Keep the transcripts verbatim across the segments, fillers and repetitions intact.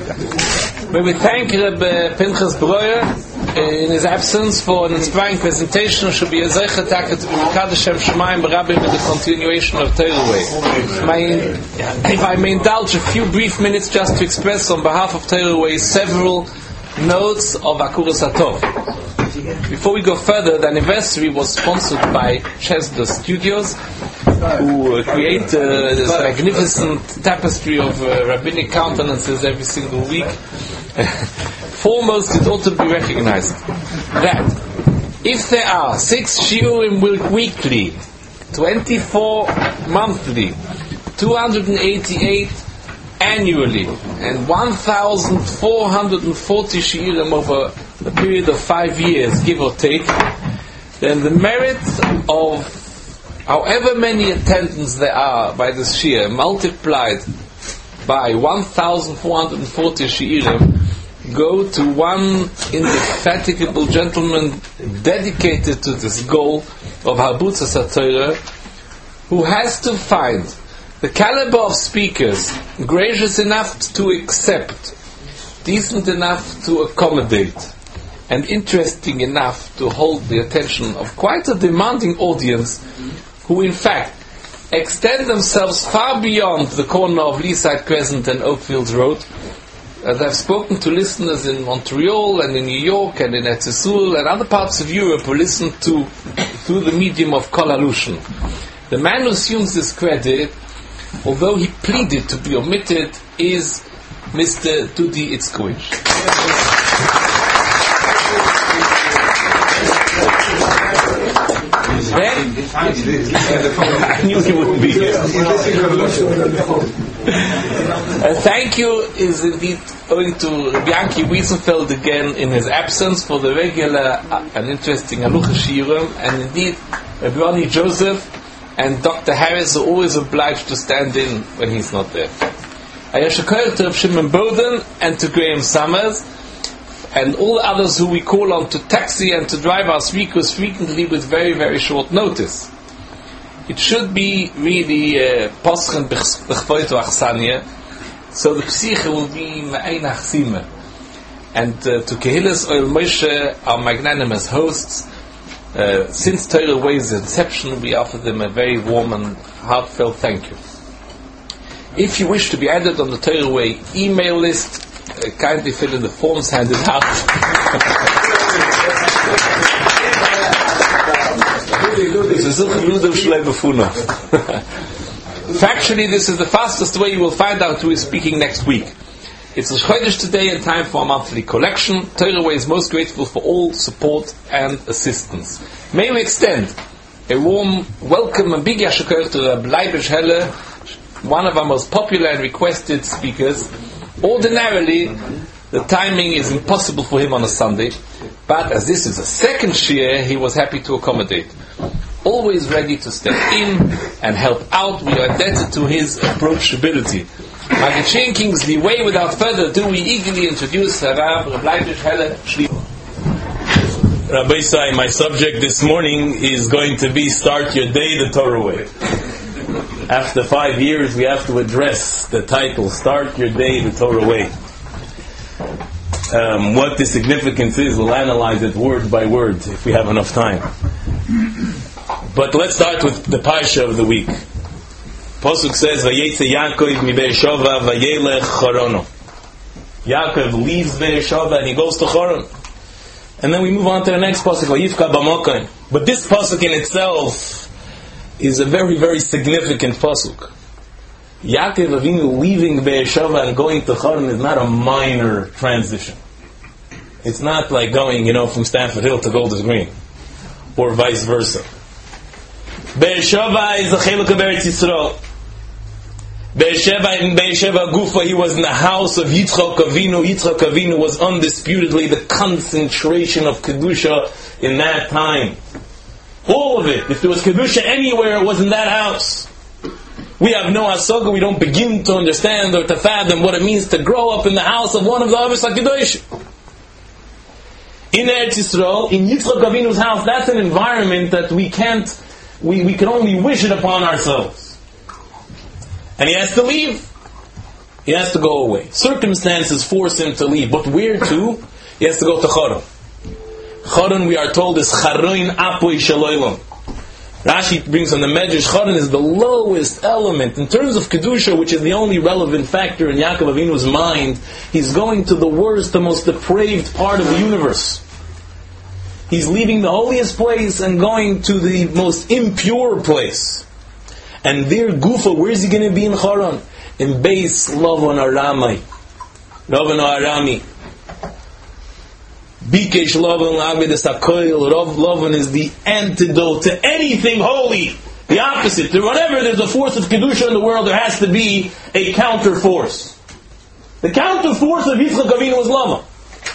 May we thank Rabbi Pinchas Breuer in his absence for an inspiring presentation. Should be a zeicha taka to be Mekadosh Shem Shemayim B'Rabbi with the continuation of Torah Way. If I may indulge a few brief minutes just to express on behalf of Torah Way several notes of Akuras Hatov. Before we go further, the anniversary was sponsored by Chesda Studios, who uh, create uh, this magnificent tapestry of uh, rabbinic countenances every single week. Foremost, it ought to be recognized that if there are six shiurim weekly, twenty-four monthly, two hundred eighty-eight annually, and one thousand four hundred forty shiurim over a period of five years, give or take, then the merit of however many attendants there are by this shiur multiplied by one thousand four hundred forty shiurim go to one indefatigable gentleman dedicated to this goal of Habutzas HaTorah, who has to find the caliber of speakers gracious enough to accept, decent enough to accommodate, and interesting enough to hold the attention of quite a demanding audience, who in fact extend themselves far beyond the corner of Leaside Crescent and Oakfields Road. As I've spoken to listeners in Montreal and in New York and in Eretz Yisrael and other parts of Europe who listen to through the medium of Kol Halushin. The man who assumes this credit, although he pleaded to be omitted, is Mister Dudi Itzkowitz. Then, I knew he wouldn't be here. uh, thank you is indeed owing to Bianchi Wiesenfeld again in his absence for the regular uh, and interesting Alucha Shiurim, and indeed Rabbi Ronnie Joseph and Doctor Harris are always obliged to stand in when he's not there. Ayashakar to Rav Shimon Boden and to Graham Summers and all the others who we call on to taxi and to drive our speakers frequently with very, very short notice. It should be really Paschen Bechvoit Achsanya, so the Psyche will be Me'ein Achsime. And uh, to Kehillas Oil Moshe, our magnanimous hosts, uh, since Torah Way's inception, we offer them a very warm and heartfelt thank you. If you wish to be added on the Torah Way email list, Uh, kindly fill in the forms handed out. Factually, this is the fastest way you will find out who is speaking next week. It's Rosh Chodesh today and time for a monthly collection. Torah Way is most grateful for all support and assistance. May we extend a warm welcome and big yashakar to Rabbi Leibish Helle, one of our most popular and requested speakers. Ordinarily, the timing is impossible for him on a Sunday, but as this is a second shiur, he was happy to accommodate. Always ready to step in and help out, we are indebted to his approachability. Magichin Kingsley Way, without further ado, we eagerly introduce Rabbi Leibish Helle Shliach. Rabbi Sai, my subject this morning is going to be Start Your Day the Torah Way. After five years, we have to address the title, Start Your Day the Torah Way. Um, what the significance is, we'll analyze it word by word if we have enough time. But let's start with the Parsha of the week. Pasuk says, Vayetze Yaakov mi Be'ersheva vayelech Chorono. Yaakov leaves Be'ersheva and he goes to Choron. And then we move on to the next Pasuk, Vayivka B'mokan. But this Pasuk in itself is a very, very significant pasuk. Yaakov Avinu leaving Be'ersheva and going to Choron is not a minor transition. It's not like going, you know, from Stanford Hill to Golders Green, or vice versa. Be'ersheva is a cheluk of Eretz Yisrael. Be'ersheva in Be'ersheva Gufa, he was in the house of Yitzchak Avinu. Yitzchak Avinu was undisputedly the concentration of Kedusha in that time. All of it. If there was Kedusha anywhere, it was in that house. We have no hasaga, we don't begin to understand or to fathom what it means to grow up in the house of one of the Ahavos HaKadosh. In Eretz Yisrael, in Yitzchak Avinu's house, that's an environment that we can't, we, we can only wish it upon ourselves. And he has to leave. He has to go away. Circumstances force him to leave. But where to? He has to go to Choron. Choron, we are told, is Charoin Apoi Shaloilon. Rashi brings on the Medrash, Choron is the lowest element. In terms of Kedusha, which is the only relevant factor in Yaakov Avinu's mind, he's going to the worst, the most depraved part of the universe. He's leaving the holiest place and going to the most impure place. And there, Gufa, where is he going to be in Choron? In Beis Lovon Aramai. Lovon Arami. Bikesh Lovon Avidas HaKoil. Lovon is the antidote to anything holy. The opposite. Whenever there's a force of Kedusha in the world, there has to be a counter force. The counter force of Yitzchak Avinu was Lovon.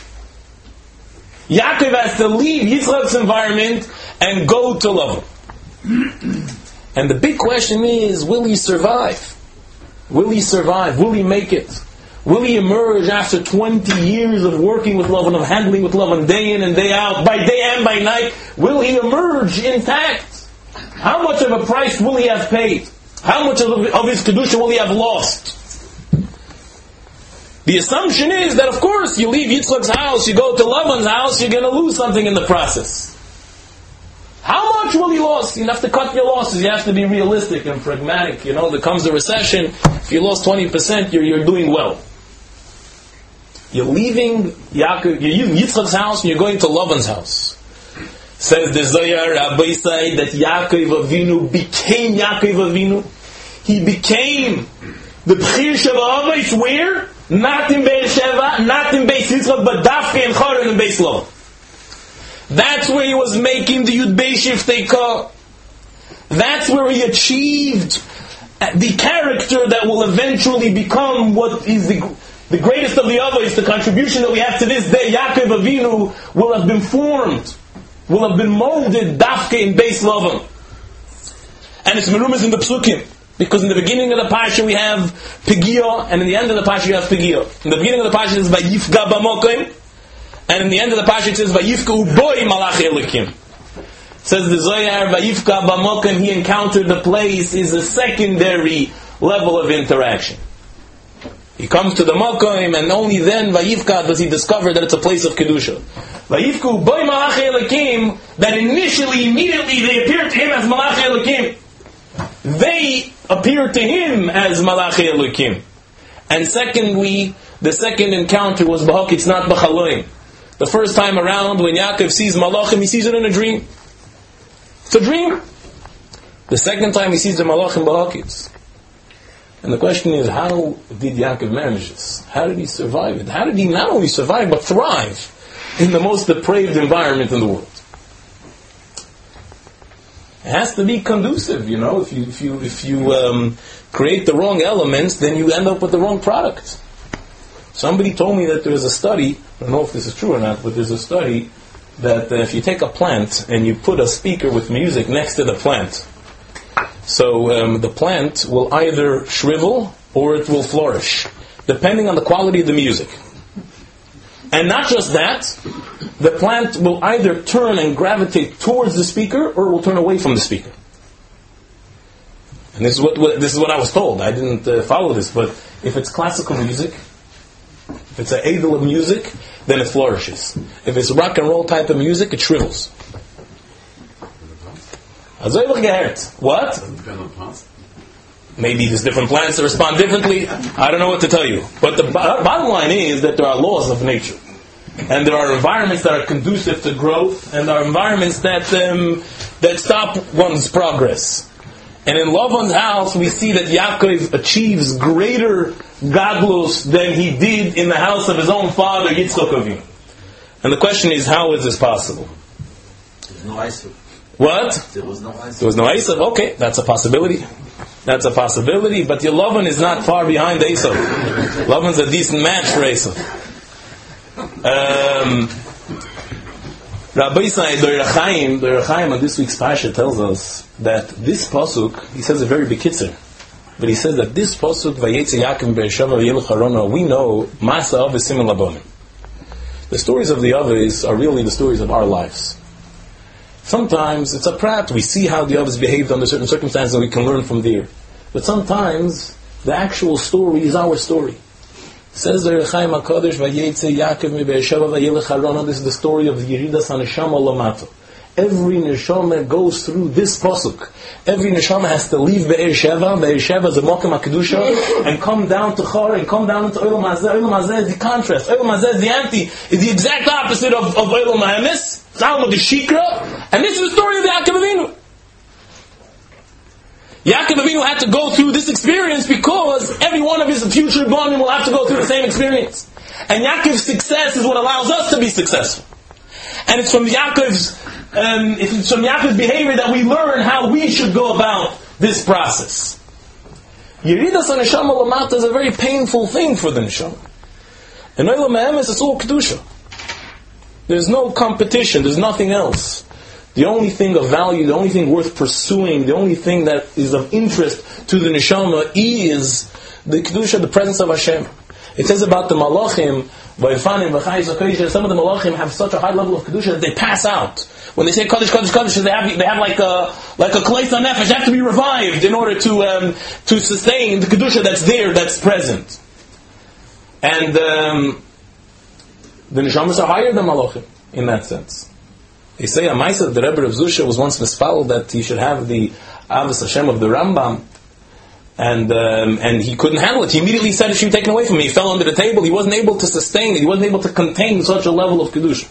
Yaakov has to leave Yitzchak's environment and go to Lovon. And the big question is, will he survive? Will he survive? Will he make it? Will he emerge after twenty years of working with Lavan, of handling with Lavan day in and day out, by day and by night? Will he emerge intact? How much of a price will he have paid? How much of, of his Kedusha will he have lost? The assumption is that, of course, you leave Yitzchak's house, you go to Lavan's house, you're going to lose something in the process. How much will you lose? You have to cut your losses. You have to be realistic and pragmatic. You know, there comes a recession. If you lost twenty percent, you're, you're doing well. You're leaving Yaakov, you're leaving Yitzchak's house and you're going to Lavan's house. Says the Zohar, Rabbi said that Yaakov Avinu became Yaakov Avinu. He became the B'chir Sheva Avos where? Not in Be'er Sheva, not in Beis Yitzchak, but Dafke and Choron and Beis Lavan. That's where he was making the Yud Beis Shiftei Ka. That's where he achieved the character that will eventually become what is the, the greatest of the Avos, the contribution that we have to this day. Yaakov Avinu will have been formed, will have been molded Dafke in Beis Lavan. And it's merumas in the Psukim. Because in the beginning of the Parsha we have Pegiyah, and in the end of the Parsha we have Pegiyah. In the beginning of the Parsha it says Vayifga Bamokim, and in the end of the Parsha it says Vayifka Uboy Malach Elikim. Says the Zohar, Vayifka Bamokim, he encountered the place, is a secondary level of interaction. He comes to the Mokim, and only then Vayifka does he discover that it's a place of Kedusha. Vayifka Uboy Malach Elikim, that initially, immediately they appeared to him as Malach Elikim. They appeared to him as Malachi Elokim. And secondly, the second encounter was B'hakitz, not B'chaloim. The first time around, when Yaakov sees Malachim, he sees it in a dream. It's a dream. The second time he sees the Malachim B'hakitz. And the question is, how did Yaakov manage this? How did he survive it? How did he not only survive, but thrive in the most depraved environment in the world? It has to be conducive, you know. If you if you if you um, create the wrong elements, then you end up with the wrong product. Somebody told me that there is a study. I don't know if this is true or not, but there's a study that uh, if you take a plant and you put a speaker with music next to the plant, so um, the plant will either shrivel or it will flourish, depending on the quality of the music. And not just that, the plant will either turn and gravitate towards the speaker, or it will turn away from the speaker. And this is what, what this is what I was told. I didn't uh, follow this, but if it's classical music, if it's an edel of music, then it flourishes. If it's rock and roll type of music, it shrivels. What? Maybe there's different plants that respond differently. I don't know what to tell you. But the bottom line is that there are laws of nature. And there are environments that are conducive to growth, and there are environments that um, that stop one's progress. And in Lavan's house, we see that Yaakov achieves greater gadlus than he did in the house of his own father, Yitzchak Avinu. And the question is, how is this possible? There's no Esav. What? There was no Esav. There was no Esav? Okay, that's a possibility. That's a possibility, but your Lavan is not far behind Esav. Lavan's a decent match for Esav. Um, Rabbi Yisrael Doir Chaim, Doir Chaim on this week's Parsha tells us that this pasuk, he says a very bekitzer, but he says that this pasuk, Vayetze Yaakov Be'eshava V'yelech Harona, we know Masa Av Simon Labonim. The stories of the others are really the stories of our lives. Sometimes it's a prat. We see how the others behaved under certain circumstances and we can learn from there. But sometimes The actual story is our story. Says the Rechaim HaKadosh, Vayetze Yaakov mi Be'esheva vayelech Harana. This is the story of the Yeridas HaNeshama Lamato. Every neshama goes through this pasuk. Every neshama has to leave Be'esheva. Be'esheva is a Mokem HaKedusha, and come down to Chor, and come down into Olam Hazeh. Olam Hazeh is the contrast. Olam Hazeh is the anti, is the exact opposite of, of Olam HaEmes. It's Alma the Shikra. And this is the story of Yaakov Avinu. Yaakov Avinu had to go through this experience because every one of his future born will have to go through the same experience. And Yaakov's success is what allows us to be successful. And it's from Yaakov's, um, it's from Yaakov's behavior that we learn how we should go about this process. Yeridas HaNeshama Lamata is a very painful thing for the neshama. And Olam HaEmes is all kedusha. There's no competition. There's nothing else. The only thing of value, the only thing worth pursuing, the only thing that is of interest to the neshama is the kedusha, the presence of Hashem. It says about the malachim, some of the malachim have such a high level of kedusha that they pass out. When they say kaddish, kaddish, kaddish, they have they have like a like a kleisa nefesh. They have to be revived in order to um, to sustain the kedusha that's there, that's present. And um, the neshamas are higher than malachim in that sense. They say a Maisa, the Rebbe of Zusha was once misfouled that he should have the Avos Hashem of the Rambam, and um, and he couldn't handle it. He immediately said it should be taken away from him. He fell under the table. He wasn't able to sustain it. He wasn't able to contain such a level of Kedusha.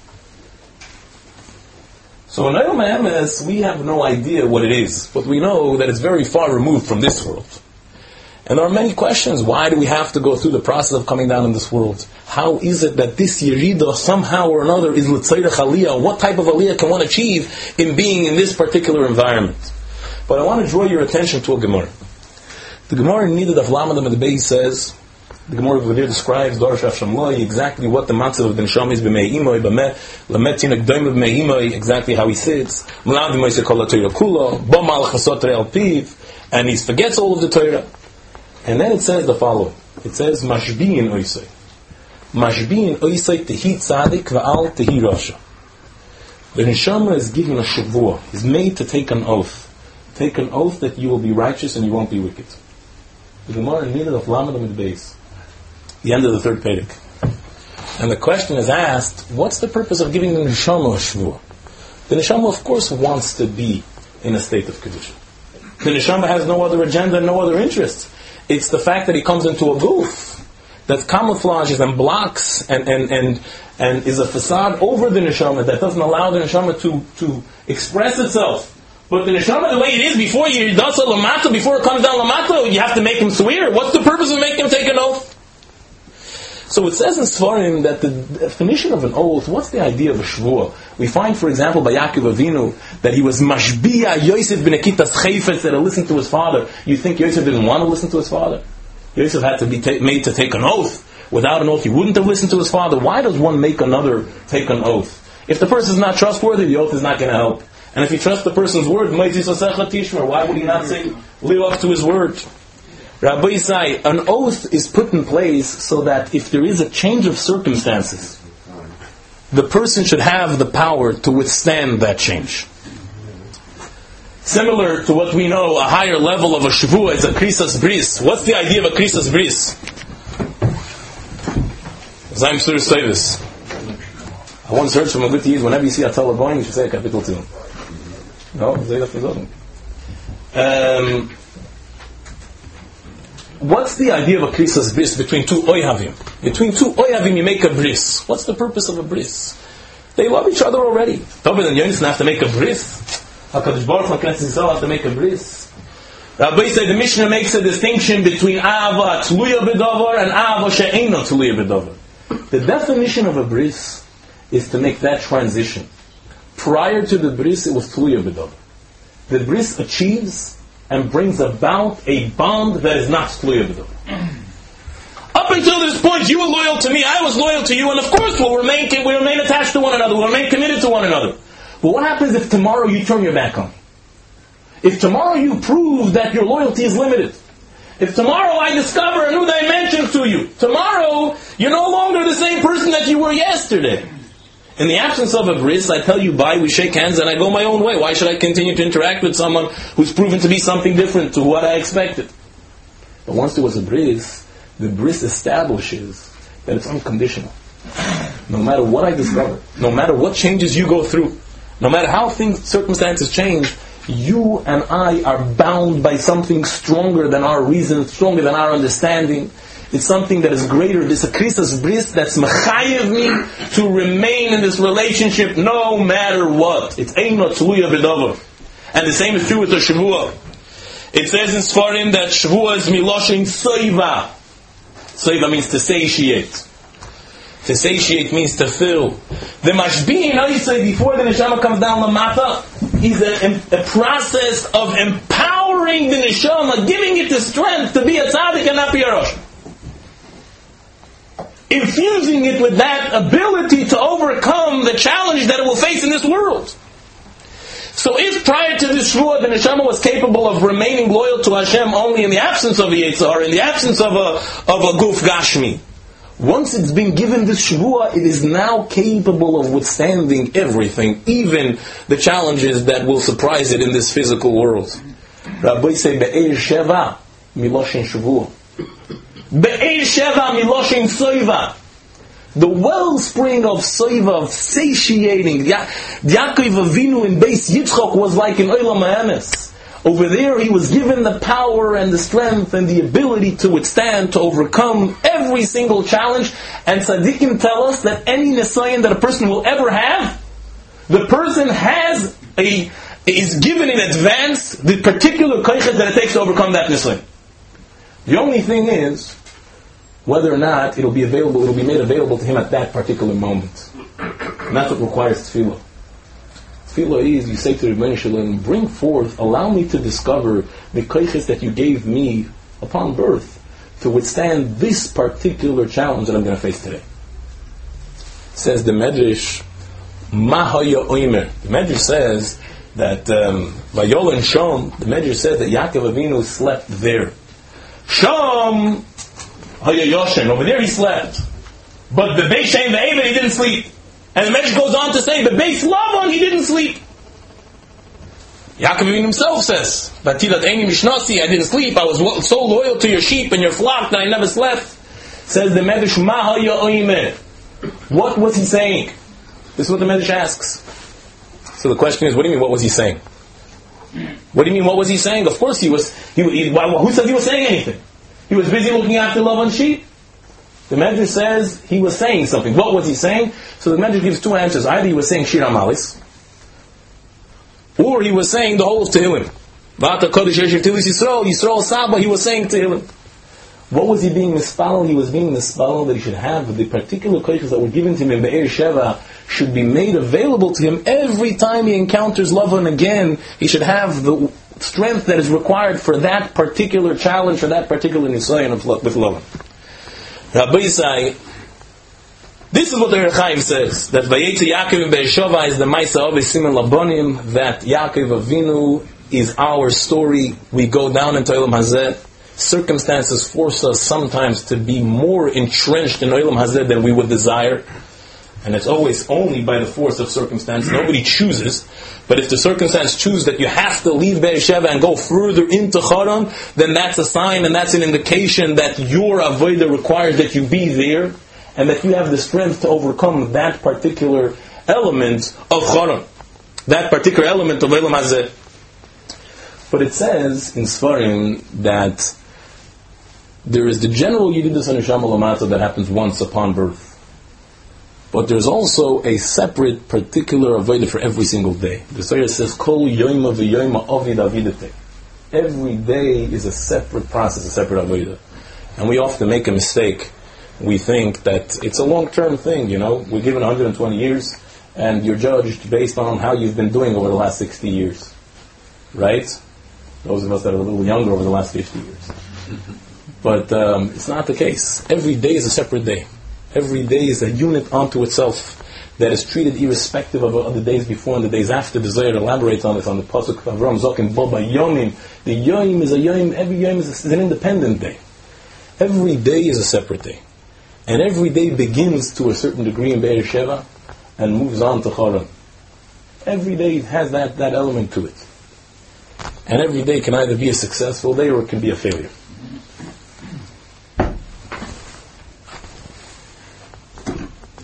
So in Olam HaEmes, we have no idea what it is, but we know that it's very far removed from this world. And there are many questions. Why do we have to go through the process of coming down in this world? How is it that this Yerida somehow or another is L'tzayrech Aliyah? What type of Aliyah can one achieve in being in this particular environment? But I want to draw your attention to a Gemara. The Gemara in Nida Daf Lamed Amud Beis says, the Gemara over there describes Darash Shamloi, exactly what the matzav of the neshama is b'mei imoi, b'meh, lamet tinek doim b'mei imoi, exactly how he sits, m'lav b'mei se kol ha-Torah kula, b'mal chasot al piv, and he forgets all of the Torah. And then it says the following. It says, Mashbi'in oisai. Mashbi'in oisai tehi tzadik va'al tehi rasha. The neshama is given a shavua, is made to take an oath. Take an oath that you will be righteous and you won't be wicked. The Gemara in Nida of Lamed Amud Beis, the end of the third Perek. And the question is asked, what's the purpose of giving the neshama a shavua? The neshama, of course, wants to be in a state of kedusha. The neshama has no other agenda, no other interest. It's the fact that he comes into a goof that camouflages and blocks and, and, and, and is a facade over the neshama that doesn't allow the neshama to, to express itself. But the neshama, the way it is, before you does a lamato, before it comes down lamato, you have to make him swear. What's the purpose of making him take an oath? So it says in Sfarim that the definition of an oath, what's the idea of a shvuah? We find, for example, by Yaakov Avinu, that he was mashbiya Yosef ben Akitas Chayfetz, that he listened to his father. You think Yosef didn't want to listen to his father? Yosef had to be ta- made to take an oath. Without an oath, he wouldn't have listened to his father. Why does one make another take an oath? If the person is not trustworthy, the oath is not going to help. And if you trust the person's word, why would he not say, live up to his word? Rabbi Yisai, an oath is put in place so that if there is a change of circumstances, the person should have the power to withstand that change. Similar to what we know, a higher level of a shavua is a krisas bris. What's the idea of a krisas bris? Zaym Sur Sevis. I once heard from a good Yid, whenever you see a teller going, you should say a capital two. No? Um... What's the idea of a krisas bris between two oyhavim? Between two oyhavim you make a bris. What's the purpose of a bris? They love each other already. Tobit and Yonis have to make a bris. HaKadosh Baruch Hu Yisrael have to make a bris. Rabbi said the Mishnah makes a distinction between Ahava Tluya B'Davar and Ahava She'eino Tluya B'Davar. The definition of a bris is to make that transition. Prior to the bris it was Tluya B'Davar. The bris achieves and brings about a bond that is not Tluya B'Davar. Up until this point, you were loyal to me, I was loyal to you, and of course we'll remain, we'll remain attached to one another, we'll remain committed to one another. But what happens if tomorrow you turn your back on me? If tomorrow you prove that your loyalty is limited? If tomorrow I discover a new dimension to you? Tomorrow, you're no longer the same person that you were yesterday. In the absence of a bris, I tell you bye, we shake hands, and I go my own way. Why should I continue to interact with someone who's proven to be something different to what I expected? But once there was a bris, the bris establishes that it's unconditional. No matter what I discover, no matter what changes you go through, no matter how things, circumstances change, you and I are bound by something stronger than our reason, stronger than our understanding. It's something that is greater. This is a krisas bris that's mechayev me to remain in this relationship no matter what. It's ein lo tluya b'davar. And the same is true with the Shavua. It says in Sfarim that Shavua is miloshin soiva. Soiva means to satiate. To satiate means to fill. The mashbi'in oisei, before the neshama comes down lamata, is a, a process of empowering the neshama, giving it the strength to be a tzaddik and not be a rosh. Infusing it with that ability to overcome the challenge that it will face in this world. So if prior to this shvuah the neshama was capable of remaining loyal to Hashem only in the absence of a Yetzirah, in the absence of a of a guf gashmi, once it's been given this shvuah, it is now capable of withstanding everything, even the challenges that will surprise it in this physical world. Rabbi say be'er sheva miloshin shvuah. Be'er sheva miloshin soiva. The wellspring of soiva, of satiating. Ya- Yaakov Avinu in Beis Yitzchok was like in Olam Ha'emes. Over there he was given the power and the strength and the ability to withstand, to overcome every single challenge. And tzaddikim tell us that any nisayon that a person will ever have, the person has a, is given in advance the particular koichet that it takes to overcome that nisayon. The only thing is whether or not it'll be available, it'll be made available to him at that particular moment. And that's what requires tefillah. Tefillah is, you say to the Rebbeinu Shalom, bring forth, allow me to discover the koiches that you gave me upon birth to withstand this particular challenge that I'm going to face today. Says the Medrash, Mahaya Oimer. The Medrash says that um, Vayol and Shom, the Medrash says that Yaakov Avinu slept there. Shom Hayayoshen, over there he slept. But the Beis Shem the Eved, he didn't sleep. And the Medrash goes on to say, the Beis Lavan, he didn't sleep. Yaakov Avinu himself says, Batilat Eini Mishnasi, I didn't sleep, I was so loyal to your sheep and your flock that I never slept. Says the Medrash, Ma Hayayimeh. What was he saying? This is what the Medrash asks. So the question is, what do you mean, what was he saying? What do you mean, what was he saying? Of course he was, he, he, who said he was saying anything? He was busy looking after Lavan's sheep. The Medrash says he was saying something. What was he saying? So the Medrash gives two answers. Either he was saying Shir HaMalis, or he was saying the whole of Tehillim. V'ata Kodesh Yeshir Tehillim Yisrael, Yisrael Saba, he was saying Tehillim. What was he being mispalel? He was being mispalel that he should have the particular kodesh that were given to him in Be'er Sheva should be made available to him every time he encounters Lavan again. He should have the strength that is required for that particular challenge, for that particular nisayon with Lavan. Rabbi Yisai, this is what the Rechaim says, that Vayetze Yaakov in Be'er Sheva is the Maisa of Siman Labonim, that Yaakov Avinu is our story. We go down into Olam Hazeh. Circumstances force us sometimes to be more entrenched in Olam Hazeh than we would desire. And it's always only by the force of circumstance. Nobody chooses. But if the circumstance chooses that you have to leave Be'er Sheva and go further into Charan, then that's a sign and that's an indication that your avodah requires that you be there and that you have the strength to overcome that particular element of Charan. That particular element of Olam Hazeh. But it says in Sfarim that there is the general Yididus Neshama Lamata that happens once upon birth. But there's also a separate, particular avodah for every single day. The Torah says, Kol yoyma v'yoyma avid avidate. Every day is a separate process, a separate avodah. And we often make a mistake. We think that it's a long-term thing, you know. We're given one hundred twenty years, and you're judged based on how you've been doing over the last sixty years. Right? Those of us that are a little younger over the last fifty years. But um, it's not the case. Every day is a separate day. Every day is a unit unto itself that is treated irrespective of the days before and the days after. The Zohar elaborates on this on the Pasuk of Avram Zokin Boba Yomim. The Yom is a Yom, every Yom is, a, is an independent day. Every day is a separate day. And every day begins to a certain degree in Be'er Sheva and moves on to Charan. Every day has that, that element to it. And every day can either be a successful day or it can be a failure.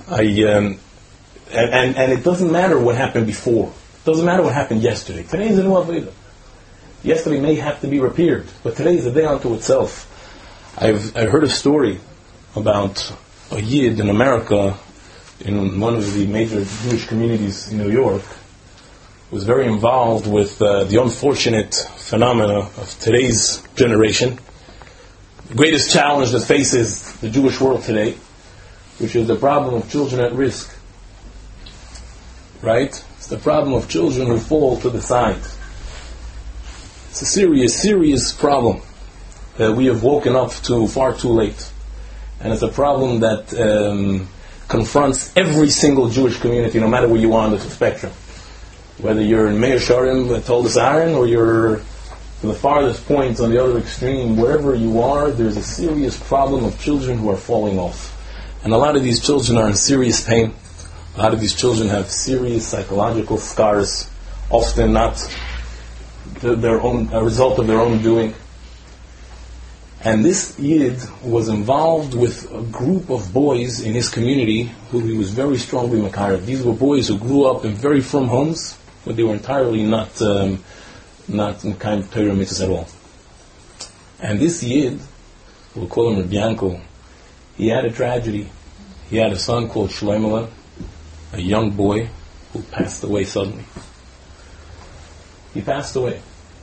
I um, and, and and it doesn't matter what happened before. It doesn't matter what happened yesterday. Today is a new Avodah. Yesterday may have to be repaired, but today is a day unto itself. I've I heard a story about a Yid in America, in one of the major Jewish communities in New York, who was very involved with uh, the unfortunate phenomena of today's generation. The greatest challenge that faces the Jewish world today, which is the problem of children at risk. Right? It's the problem of children who fall to the side. It's a serious, serious problem that we have woken up to far too late. And it's a problem that um, confronts every single Jewish community, no matter where you are on the spectrum. Whether you're in Meir Sharim, Toldos Aaron, or you're to the farthest point on the other extreme, wherever you are, there's a serious problem of children who are falling off. And a lot of these children are in serious pain. A lot of these children have serious psychological scars, often not the, their own, a result of their own doing. And this Yid was involved with a group of boys in his community who he was very strongly makarav. These were boys who grew up in very firm homes, but they were entirely not um, not kind of Torah mitzvahs at all. And this Yid, we'll call him Rabbi Yankel, he had a tragedy. He had a son called Shloimeh, a young boy who passed away suddenly. He passed away.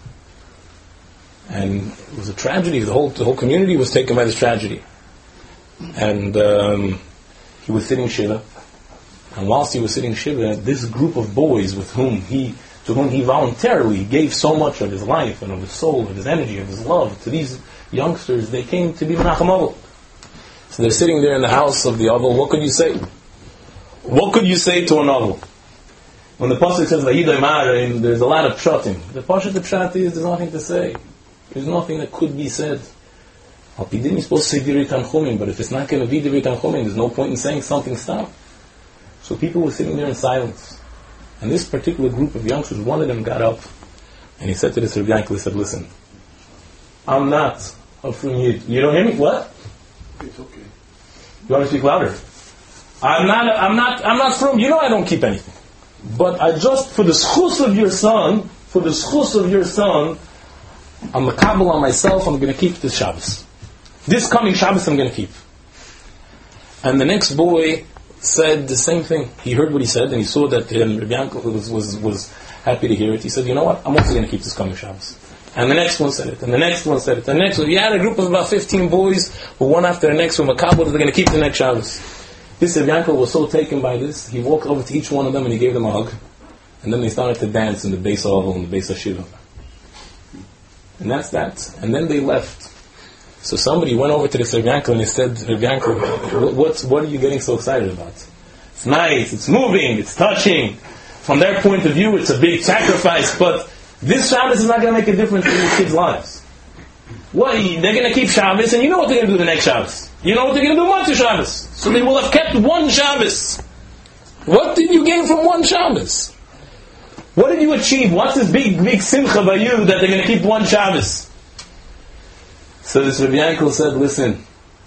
And it was a tragedy. The whole the whole community was taken by this tragedy. And um, he was sitting Shiva. And whilst he was sitting Shiva, this group of boys with whom he, to whom he voluntarily gave so much of his life and of his soul, of his energy, of his love, to these youngsters, they came to be Menachem Ovel. So they're sitting there in the house of the Ovel. What could you say? What could you say to an Ovel? When the pasuk says Vayidai Ma'arim, there's a lot of pshatim. The pasuk of pshat is there's nothing to say. There's nothing that could be said. Al Pidim is supposed to say Divrei Tanchumim, but if it's not going to be Divrei Tanchumim, there's no point in saying something. Stop. So people were sitting there in silence. And this particular group of youngsters, one of them got up and he said to this Rabbi Yankel, he said, listen, I'm not a from Yid. You don't hear me? What? It's okay. You want to speak louder? I'm not, a, I'm not, I'm not from, you know I don't keep anything. But I just, for the schus of your son, for the schus of your son, I'm a kabbalah on myself, I'm going to keep this Shabbos. This coming Shabbos I'm going to keep. And the next boy said the same thing. He heard what he said, and he saw that um, Rabbi Yankel was, was, was happy to hear it. He said, you know what, I'm also going to keep this coming Shabbos. And the next one said it, and the next one said it, and the next one. He had a group of about fifteen boys, who one after the next were makabel, they're going to keep the next Shabbos. This Rabbi Yankel was so taken by this, he walked over to each one of them and he gave them a hug. And then they started to dance in the Beis Ovel, in the Beis Hashiva. And that's that. And then they left. So somebody went over to this Rabbi Yankel and he said, Rabbi Yankel, what, what are you getting so excited about? It's nice, it's moving, it's touching. From their point of view, it's a big sacrifice, but this Shabbos is not going to make a difference in your kids' lives. What? They're going to keep Shabbos, and you know what they're going to do the next Shabbos. You know what they're going to do Motzei Shabbos. So they will have kept one Shabbos. What did you gain from one Shabbos? What did you achieve? What's this big, big simcha by you that they're going to keep one Shabbos? So this Rabbi Yankel said, listen,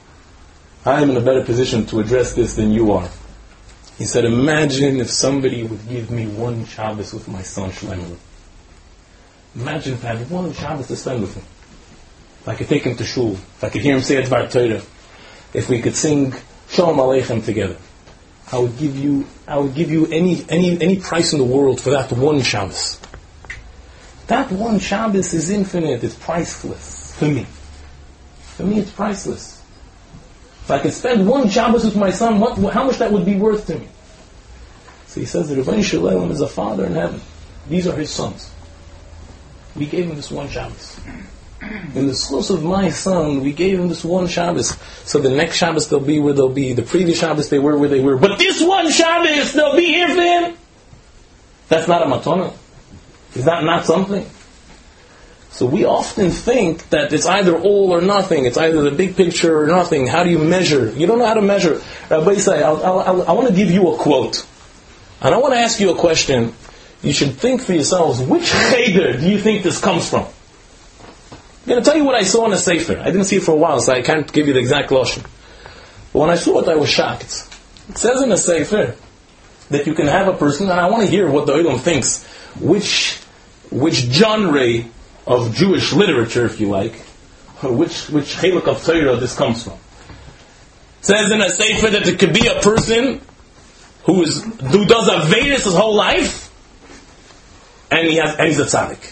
I am in a better position to address this than you are. He said, imagine if somebody would give me one Shabbos with my son Shloimeh. Imagine if I had one Shabbos to spend with him. If I could take him to shul, if I could hear him say Dvar Torah, if we could sing Shalom Aleichem together. I would give you, I would give you any, any, any price in the world for that one Shabbos. That one Shabbos is infinite, it's priceless for me. For me, it's priceless. If I could spend one Shabbos with my son, what, how much that would be worth to me? So he says that Rebbeinu Shalom is a father in heaven. These are his sons. We gave him this one Shabbos. In the schus of my son, we gave him this one Shabbos. So the next Shabbos they'll be where they'll be. The previous Shabbos they were where they were. But this one Shabbos, they'll be here for him. That's not a matana. Is that not something? So we often think that it's either all or nothing. It's either the big picture or nothing. How do you measure? You don't know how to measure. Rabbi Say, I'll, I'll, I'll, I want to give you a quote. And I want to ask you a question. You should think for yourselves, which cheder do you think this comes from? I'm going to tell you what I saw in a sefer. I didn't see it for a while, so I can't give you the exact lashon. But when I saw it, I was shocked. It says in a Sefer that you can have a person, and I want to hear what the Olam thinks, which which genre of Jewish literature, if you like, or which which Chelek of Torah this comes from. It says in a Sefer that it could be a person who is who does Averis his whole life, and he has and he's a tzaddik.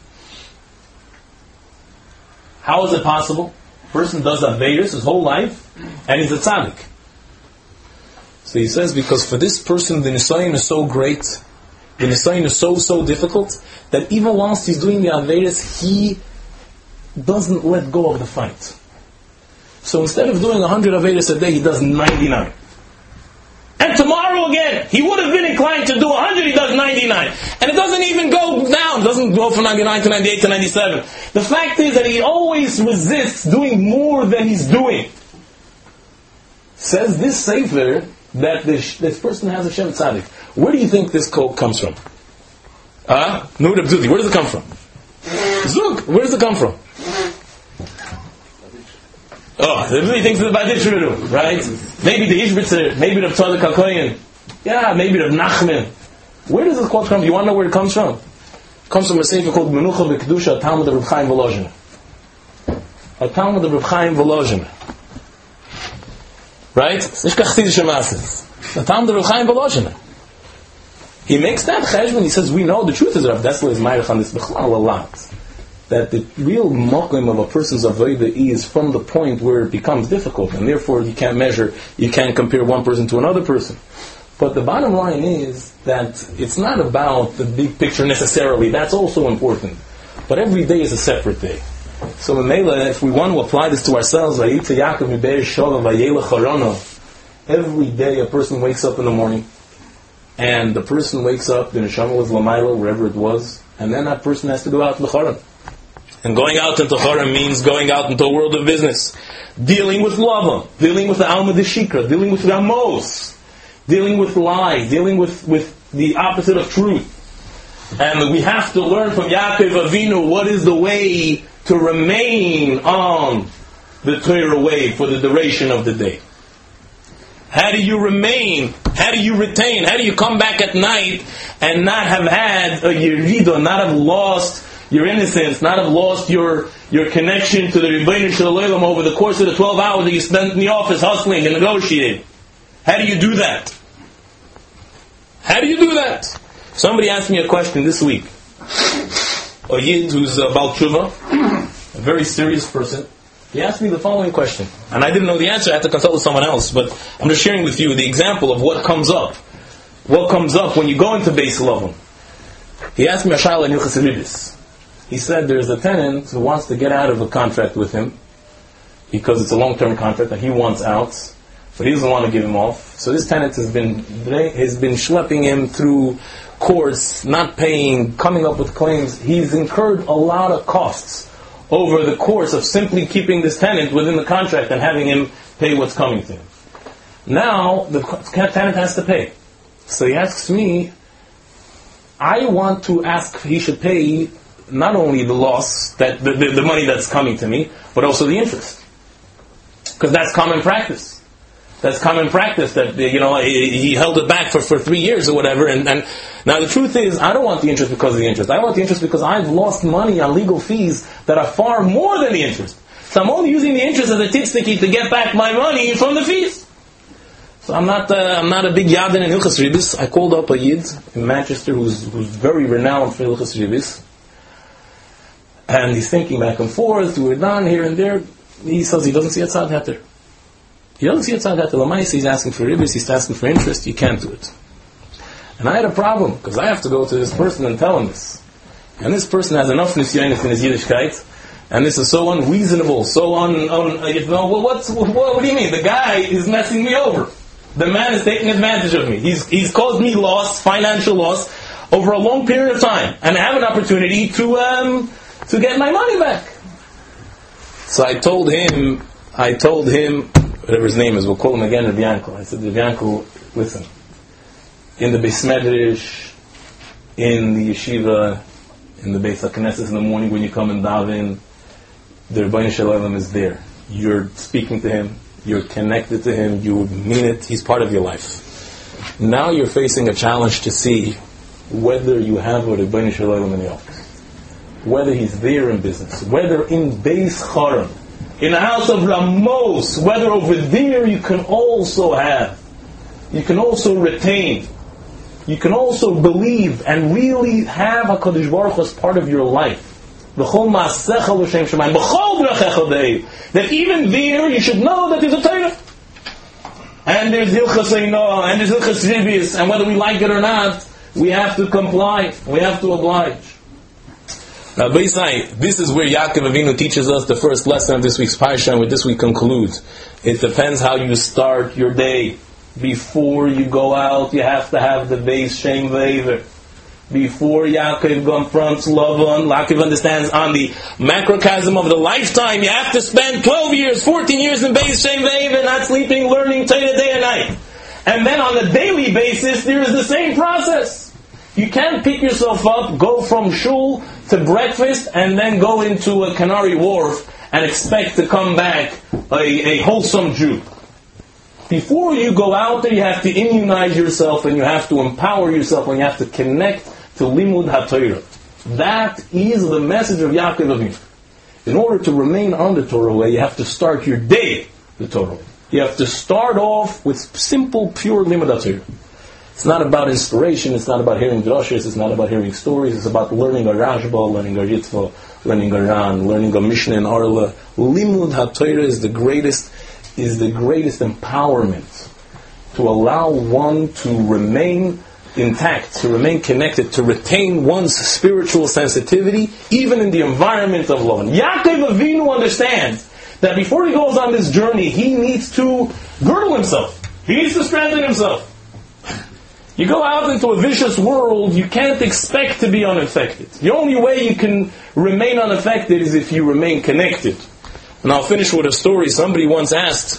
How is it possible? A person does Averis his whole life, and he's a tzaddik. So he says, because for this person the Nisayon is so great, the Nisayon is so, so difficult, that even whilst he's doing the Averis, he doesn't let go of the fight. So instead of doing one hundred Averis a day, he does ninety-nine. And tomorrow again, he would have been inclined to do one hundred, he does ninety-nine. And it doesn't even go down, it doesn't go from ninety-nine to ninety-eight to ninety-seven. The fact is that he always resists doing more than he's doing. Says this Sefer, that this, this person has a Shem Tzaddik. Where do you think this quote comes from? Ah, uh, Nur Abdudi, where does it come from? Zug, where does it come from? Oh, everybody thinks it's about Dishru, right? Maybe the Ishbitzer, maybe the Tzadik HaKoyen, yeah, maybe the Nachman. Where does this quote come from? You want to know where it comes from? It comes from a sefer called Menucha B'Kedusha, a Talmud of Reb Chaim Volozhin. A Talmud of Reb Chaim Volozhin. Right? It's nicht Chassidish Mases. A Talmud of Reb Chaim Volozhin. He makes that cheshbon. He says, we know the truth is Rav Dessler is Meirach on this Bechlal a lot. That the real mokim of a person's avodah is from the point where it becomes difficult, and therefore you can't measure, you can't compare one person to another person. But the bottom line is that it's not about the big picture necessarily. That's also important. But every day is a separate day. So Mela, if we want to apply this to ourselves, every day a person wakes up in the morning, and the person wakes up, the neshama was Lamaila, wherever it was, and then that person has to go out to the Choram. And going out into Choram means going out into a world of business. Dealing with Lava, dealing with the Alma de Shikra, dealing with Ramos, dealing with lies, dealing with, with the opposite of truth. And we have to learn from Yaakov Avinu what is the way to remain on the Torah way for the duration of the day. How do you remain? How do you retain? How do you come back at night and not have had a yeridah, not have lost your innocence, not have lost your, your connection to the Rebbeinu Shalom over the course of the twelve hours that you spent in the office hustling and negotiating? How do you do that? How do you do that? Somebody asked me a question this week. A Yid who's a Baal Tshuva, a very serious person. He asked me the following question, and I didn't know the answer. I had to consult with someone else, but I'm just sharing with you the example of what comes up. What comes up when you go into Beis Lavan. He asked me a shayla in Hilchos Ribis. He said there's a tenant who wants to get out of a contract with him because it's a long-term contract and he wants out, but he doesn't want to give him off. So this tenant has been has been schlepping him through courts, not paying, coming up with claims. He's incurred a lot of costs over the course of simply keeping this tenant within the contract and having him pay what's coming to him. Now the tenant has to pay. So he asks me, I want to ask he should pay not only the loss, that the, the, the money that's coming to me, but also the interest. Because that's common practice. That's common practice that, you know, he, he held it back for, for three years or whatever. And, and now the truth is, I don't want the interest because of the interest. I want the interest because I've lost money on legal fees that are far more than the interest. So I'm only using the interest as a tzedakah to get back my money from the fees. So I'm not, uh, I'm not a big yadin in Hilchos Ribis. I called up a Yid in Manchester who's, who's very renowned for Hilchos Ribis. And he's thinking back and forth, we're done here and there. He says he doesn't see a tzad heter. He doesn't see a tzad heter. L'maisa, he's asking for ribis, he's asking for interest, you can't do it. And I had a problem, because I have to go to this person and tell him this. And this person has enough nisyonis in his Yiddishkeit, and this is so unreasonable, so un, un you know, well, what's, what, what do you mean? The guy is messing me over. The man is taking advantage of me. He's, he's caused me loss, financial loss, over a long period of time. And I have an opportunity to, um, to get my money back. So I told him, I told him, whatever his name is, we'll call him again Rabbi Yankel. I said, Rabbi Yankel, listen, in the Beis Medrash, in the yeshiva, in the Beis HaKnesses in the morning when you come and daven, the Rebbeinu Shalom is there. You're speaking to him, You're connected to him. You mean it. He's part of your life. Now you're facing a challenge to see whether you have a Rebbeinu Shalom in the office, whether he's there in business, whether in Beis Charan, in the house of Ramos, whether over there you can also have, you can also retain, you can also believe and really have HaKadosh Baruch Hu as part of your life. That even there you should know that there's a Torah. And there's Hilchas Eino, and there's Hilchas Ribis, and whether we like it or not, we have to comply, we have to oblige. Now, Beisai, this is where Yaakov Avinu teaches us the first lesson of this week's Parsha, and with this we conclude. It depends how you start your day. Before you go out, you have to have the Beis Shem V'Ever. Before Yaakov confronts Lavan, Yaakov understands on the macrocosm of the lifetime, you have to spend twelve years, fourteen years in Beis Shem V'Ever, not sleeping, learning Torah day and night. And then on a daily basis, there is the same process. You can't pick yourself up, go from shul to breakfast, and then go into a Canary Wharf and expect to come back a, a wholesome Jew. Before you go out there, you have to immunize yourself, and you have to empower yourself, and you have to connect to Limud HaTorah. That is the message of Yaakov Avinu. In order to remain on the Torah way, you have to start your day the Torah way. You have to start off with simple, pure Limud HaTorah. It's not about inspiration, it's not about hearing drashas, it's not about hearing stories, it's about learning a Rashba, learning a Ritva, learning a Ran, learning a Mishnah and Arla. Limud HaTorah is the greatest, is the greatest empowerment to allow one to remain intact, to remain connected, to retain one's spiritual sensitivity, even in the environment of love. Yaakov Avinu understands that before he goes on this journey, he needs to girdle himself. He needs to strengthen himself. You go out into a vicious world, you can't expect to be unaffected. The only way you can remain unaffected is if you remain connected. And I'll finish with a story. Somebody once asked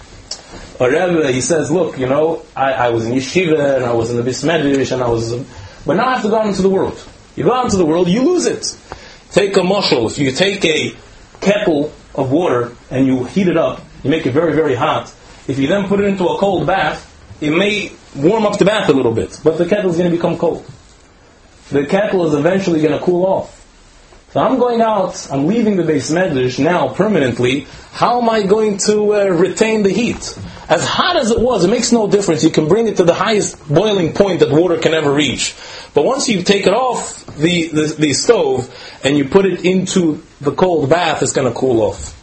a Rebbe, he says, look, you know, I, I was in yeshiva, and I was in the Beis Medrash, and I was, but now I have to go out into the world. You go out into the world, you lose it. Take a mashal. If you take a kettle of water, and you heat it up, you make it very, very hot. If you then put it into a cold bath, it may warm up the bath a little bit, but the kettle is going to become cold. The kettle is eventually going to cool off. So I'm going out, I'm leaving the Beis Medrash now permanently. How am I going to uh, retain the heat? As hot as it was, it makes no difference. You can bring it to the highest boiling point that water can ever reach. But once you take it off the, the, the stove and you put it into the cold bath, it's going to cool off.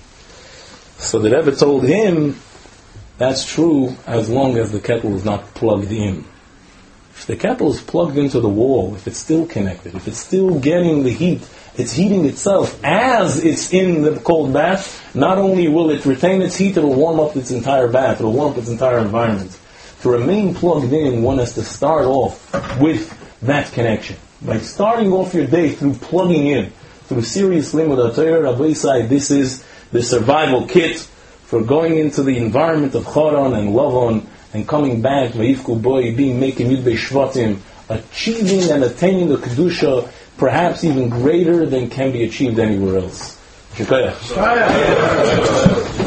So the Rebbe told him, that's true as long as the kettle is not plugged in. If the kettle is plugged into the wall, if it's still connected, if it's still getting the heat, it's heating itself as it's in the cold bath, not only will it retain its heat, it will warm up its entire bath, it will warm up its entire environment. To remain plugged in, one has to start off with that connection. By starting off your day through plugging in, through serious Limud HaTorah, Rabbi Yisai, this is the survival kit for going into the environment of Charan and Lavan and coming back, Vayifku Boy, being making Yud Shvatim, achieving and attaining the Kedusha perhaps even greater than can be achieved anywhere else. Shukaya.